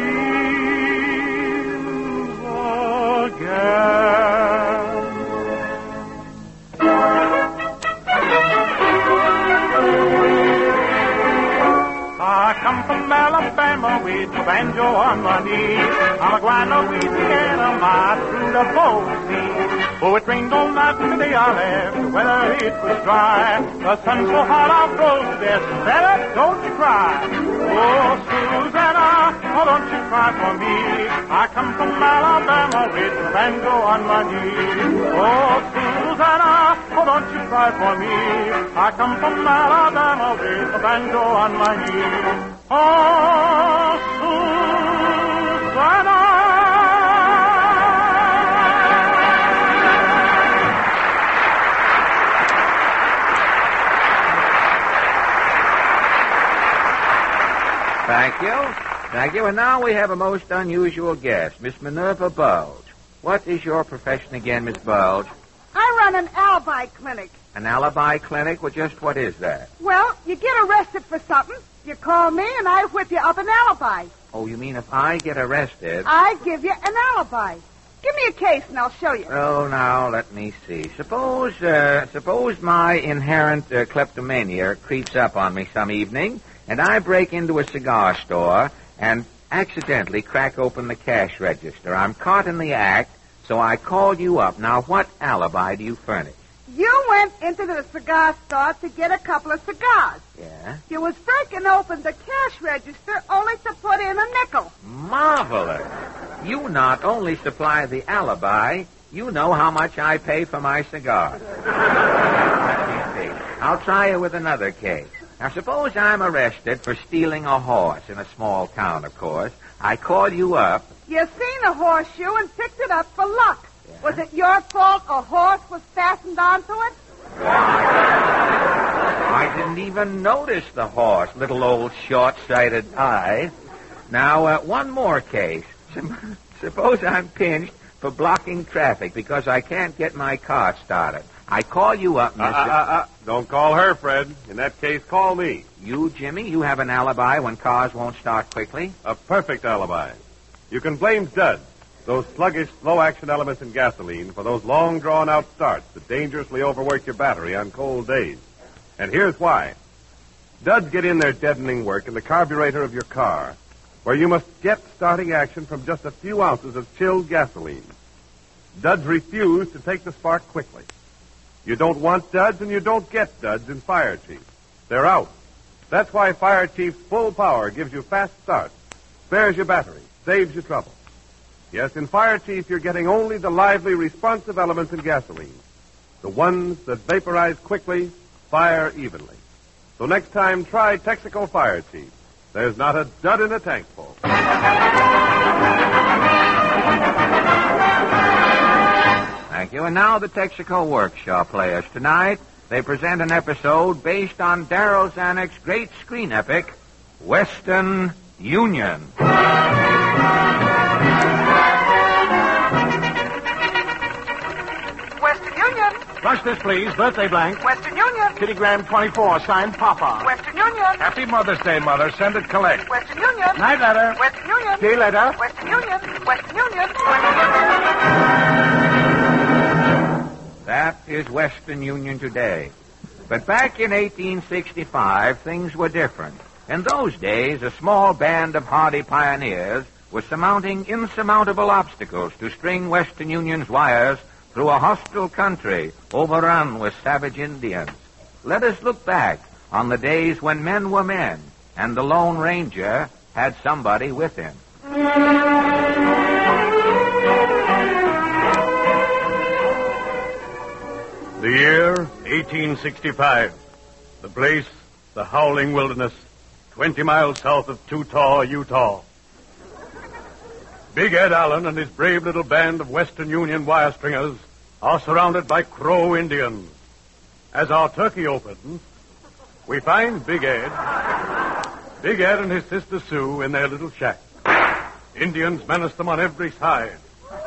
dreams again. I come from Alabama with the banjo on my knee. I'm a going to Louisiana, my through the Boise. Oh, it rained all night and the day I left, the weather it was dry. The sun so hot I froze to death. Susanna, don't you cry. Oh, Susanna, oh, don't you cry for me. I come from Alabama with the banjo on my knee. Oh, Susanna, oh, don't you cry for me. I come from Alabama with the banjo on my knee. Oh, Susanna. Thank you. Thank you. And now we have a most unusual guest, Miss Minerva Bulge. What is your profession again, Miss Bulge? I run an alibi clinic. An alibi clinic? Well, just what is that? Well, you get arrested for something, you call me, and I whip you up an alibi. Oh, you mean if I get arrested... I give you an alibi. Give me a case, and I'll show you. Oh, now, let me see. Suppose, uh, suppose my inherent uh, kleptomania creeps up on me some evening, and I break into a cigar store and accidentally crack open the cash register. I'm caught in the act, so I call you up. Now, what alibi do you furnish? You went into the cigar store to get a couple of cigars. Yeah? You was breaking open the cash register only to put in a nickel. Marvelous. You not only supply the alibi, you know how much I pay for my cigars. Let me see. I'll try you with another case. Now, suppose I'm arrested for stealing a horse in a small town, of course. I call you up. You seen a horseshoe and picked it up for luck. Yeah. Was it your fault a horse was fastened onto it? I didn't even notice the horse, little old short-sighted eye. Now, uh, one more case. Suppose I'm pinched for blocking traffic because I can't get my car started. I call you up, Mister Uh, uh, uh, don't call her, Fred. In that case, call me. You, Jimmy, you have an alibi when cars won't start quickly? A perfect alibi. You can blame duds, those sluggish, slow-action elements in gasoline, for those long, drawn-out starts that dangerously overwork your battery on cold days. And here's why. Duds get in their deadening work in the carburetor of your car, where you must get starting action from just a few ounces of chilled gasoline. Duds refuse to take the spark quickly. You don't want duds and you don't get duds in Fire Chief. They're out. That's why Fire Chief's full power gives you fast start, spares you battery, saves you trouble. Yes, in Fire Chief, you're getting only the lively, responsive elements in gasoline. The ones that vaporize quickly, fire evenly. So next time, try Texaco Fire Chief. There's not a dud in a tank full. Thank you. And now the Texaco Workshop players. Tonight, they present an episode based on Darryl Zanuck's great screen epic, Western Union. Western Union. Flush this, please. Birthday blank. Western Union. Kittygram twenty-four, signed Papa. Western Union. Happy Mother's Day, Mother. Send it collect. Western Union. Night letter. Western Union. Day letter. Western Union. Western Union. That is Western Union today. But back in eighteen sixty-five, things were different. In those days, a small band of hardy pioneers was surmounting insurmountable obstacles to string Western Union's wires through a hostile country overrun with savage Indians. Let us look back on the days when men were men and the Lone Ranger had somebody with him. The year, eighteen sixty-five. The place, the Howling Wilderness, twenty miles south of Tutaw, Utah. Big Ed Allen and his brave little band of Western Union wire stringers are surrounded by Crow Indians. As our turkey opens, we find Big Ed, Big Ed and his sister Sue in their little shack. Indians menace them on every side.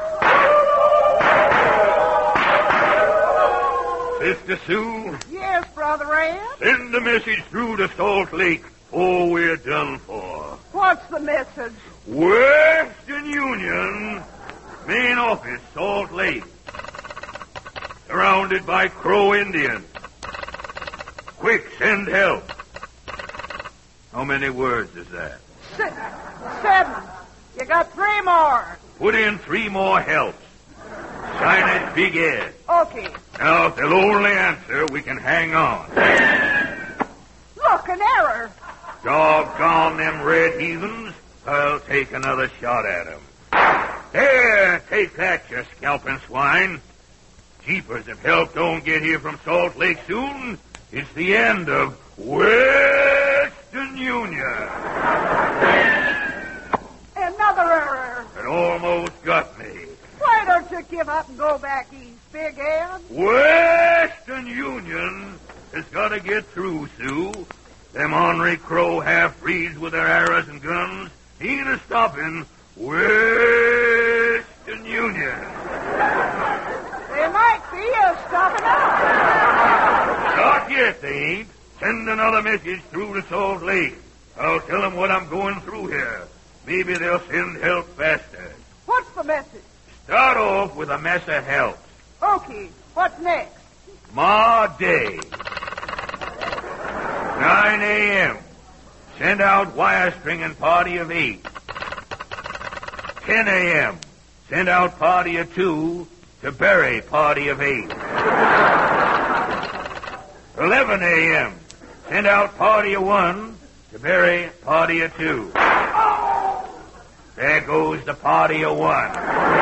Sister Sue, Yes, Brother Ed. send a message through to Salt Lake, or we're done for. What's the message? Western Union, main office, Salt Lake. Surrounded by Crow Indians. Quick, send help. How many words is that? Six, seven. You got three more. Put in three more helps. Sign it Big Ed. Okay. Now, if they'll only answer, we can hang on. Look, an error. Doggone them red heathens. I'll take another shot at them. There, take that, you scalping swine. Jeepers, if help don't get here from Salt Lake soon, it's the end of Western Union. Another error. It almost got me. Why don't you give up and go back east, Big Ed? Western Union has got to get through, Sue. Them ornery Crow half-breeds with their arrows and guns ain't a stopping Western Union. They might be a stopping up. Not yet, they ain't. Send another message through to Salt Lake. I'll tell them what I'm going through here. Maybe they'll send help faster. What's the message? Start off with a mess of help. Okay. What's next? Ma Day. nine a.m. Send out wire stringing party of eight. ten a.m. Send out party of two to bury party of eight. eleven a.m. Send out party of one to bury party of two. There goes the party of one.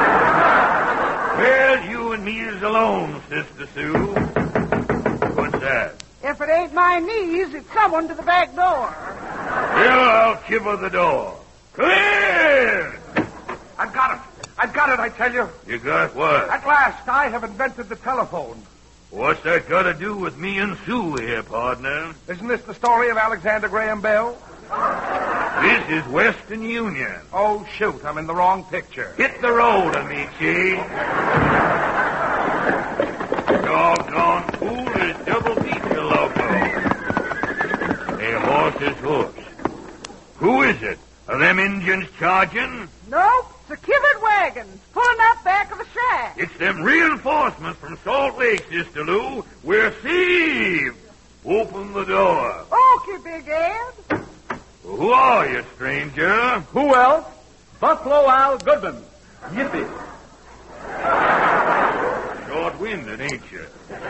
Well, you and me is alone, Sister Sue. What's that? If it ain't my knees, it's someone to the back door. Well, I'll kiver the door. Clear! I've got it. I've got it, I tell you. You got what? At last, I have invented the telephone. What's that got to do with me and Sue here, partner? Isn't this the story of Alexander Graham Bell? This is Western Union. Oh, shoot, I'm in the wrong picture. Hit the road, Amici. Doggone fool, there's double pizza loco. Hey, horse's hoofs. Who is it? Are them Indians charging? Nope, it's a kivered wagon pulling up back of the shack. It's them reinforcements from Salt Lake, Sister Lou. We're saved. Open the door. Okay, Big Ed. Who are you, stranger? Who else? Buffalo Al Goodman. Yippee. Short half-winded, ain't you?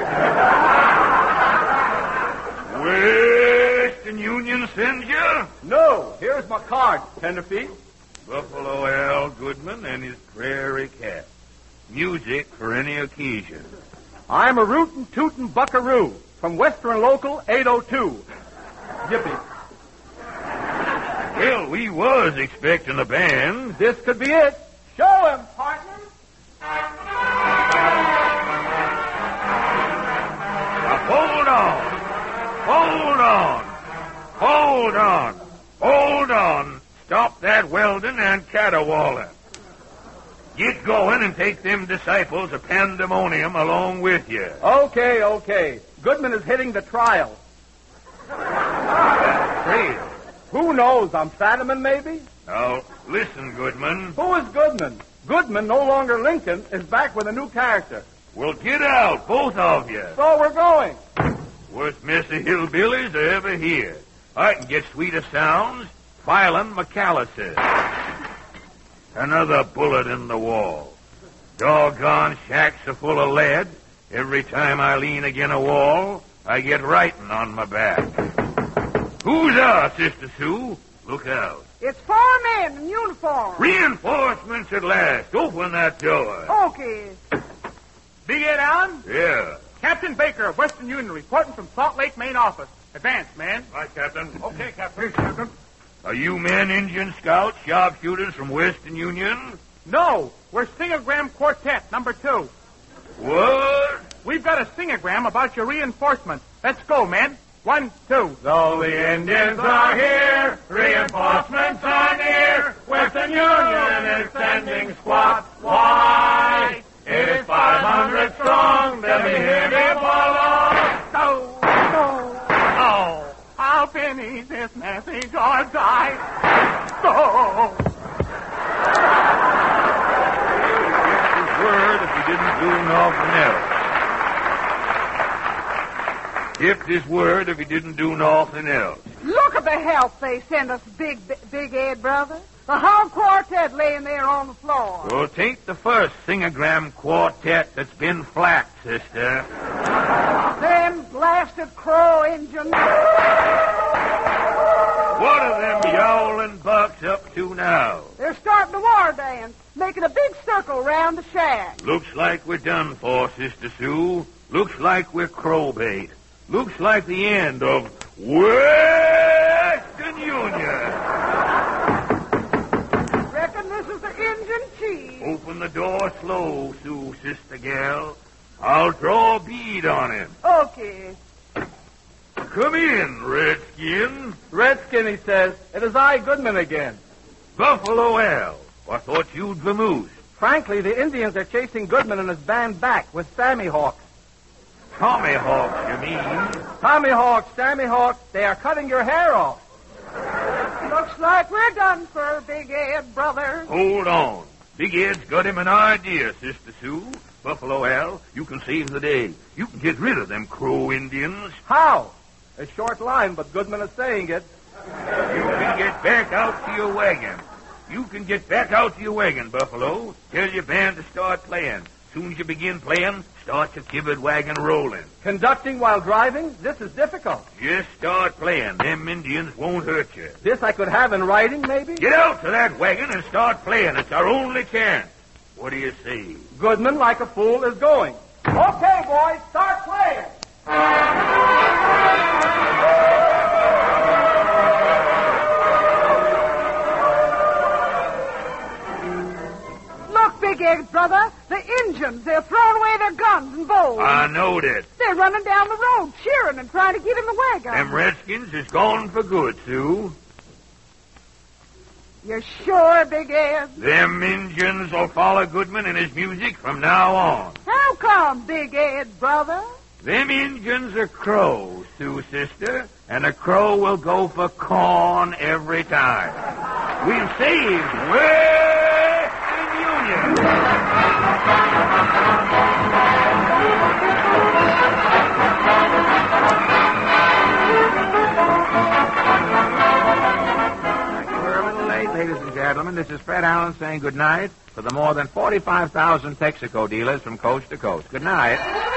Western Union sends you? No, here's my card, Tenderfeet. Buffalo Al Goodman and his Prairie Cat. Music for any occasion. I'm a rootin' tootin' buckaroo from Western Local eight oh two. Yippee. Well, we was expecting a band. This could be it. Show him, partner. Now, hold on. Hold on. Hold on. Hold on. Stop that welding and caterwauling. Get going and take them disciples of pandemonium along with you. Okay, okay. Goodman is hitting the trial. Trail. Who knows? I'm Fadiman, maybe? Now, listen, Goodman. Who is Goodman? Goodman, no longer Lincoln, is back with a new character. Well, get out, both of you. So we're going. Worst mess of hillbillies I ever hear. I can get sweeter sounds. Filing McAllister. Another bullet in the wall. Doggone shacks are full of lead. Every time I lean again a wall, I get writing on my back. Who's our, Sister Sue? Look out. It's four men in uniform. Reinforcements at last. Open that door. Okay. Big Ed Allen? Yeah. Captain Baker of Western Union reporting from Salt Lake main office. Advance, man. Right, Captain. Okay, Captain. Hey, Captain. Are you men Indian scouts, sharpshooters from Western Union? No, we're Singogram Quartet, number two. What? We've got a singogram about your reinforcements. Let's go, men. One, two. So the Indians are here, reinforcements are near, Western Union is sending squad. Why? It is five hundred strong, they'll be here before long. Oh, oh, oh. I'll finish this message or die. Oh. His word if he didn't do nothing else. Kept his word if he didn't do nothing else. Look at the help they sent us, Big Big Ed, brother. The whole quartet laying there on the floor. Well, tain't the first singogram quartet that's been flat, sister. Them blasted crow engines. What are them yowling bucks up to now? They're starting the war dance, making a big circle round the shack. Looks like we're done for, Sister Sue. Looks like we're crowbait. Looks like the end of Western Union. Reckon this is the engine chief. Open the door slow, Sue, sister gal. I'll draw a bead on him. Okay. Come in, Redskin. Redskin, he says. It is I, Goodman, again. Buffalo Al. I thought you'd vamoose. Frankly, the Indians are chasing Goodman and his band back with Sammy Hawks. Tommy Hawks, you mean? Tommy Hawks, Sammy Hawks, they are cutting your hair off. Looks like we're done for, Big Ed, brother. Hold on. Big Ed's got him an idea, Sister Sue. Buffalo Al, you can save the day. You can get rid of them Crow Indians. How? A short line, but Goodman is saying it. You can get back out to your wagon. You can get back out to your wagon, Buffalo. Tell your band to start playing. Soon as you begin playing, start your kibbered wagon rolling. Conducting while driving? This is difficult. Just start playing. Them Indians won't hurt you. This I could have in writing, maybe? Get out to that wagon and start playing. It's our only chance. What do you say? Goodman, like a fool, is going. Okay, boys, start playing. Look, Big Ed, brother. The Injuns, they're throwing away their guns and bows. I knowed it. They're running down the road, cheering and trying to get in the wagon. Them Redskins is gone for good, Sue. You're sure, Big Ed? Them Injuns will follow Goodman and his music from now on. How come, Big Ed, brother? Them Injuns are crows, Sue, sister, and a crow will go for corn every time. We've saved Western Union. We're a little late ladies and gentlemen, this is Fred Allen saying good night for the more than forty-five thousand Texaco dealers from coast to coast. Good night.